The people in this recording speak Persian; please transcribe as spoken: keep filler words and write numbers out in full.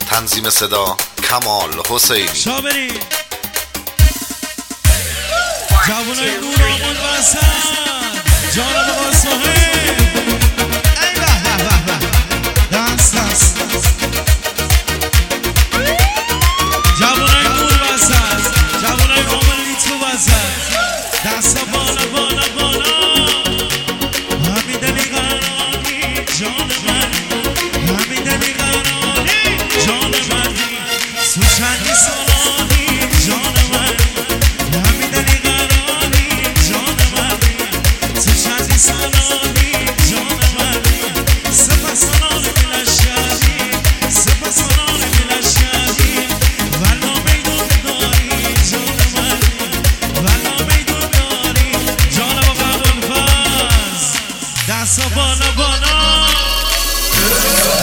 تنظیم صدا کمال حسینی. شابری جوانای نور آمون وسط جانم آقا سهیل ای به به به به دست دست جوانای نور وسط جوانای آمون لیتو وسط دستا بالا بالا بالا همین دلی قراری جان من همین دلی قراری جان من سوچنگی سالانی جان من همین دلی قراری جان من سوچنگی سالانی جان من سپس سالان میلشگری سپس سالان میلشگری ولا میدون داری جان من ولا میدون داری جان با قبول فاز دستا بالا بالا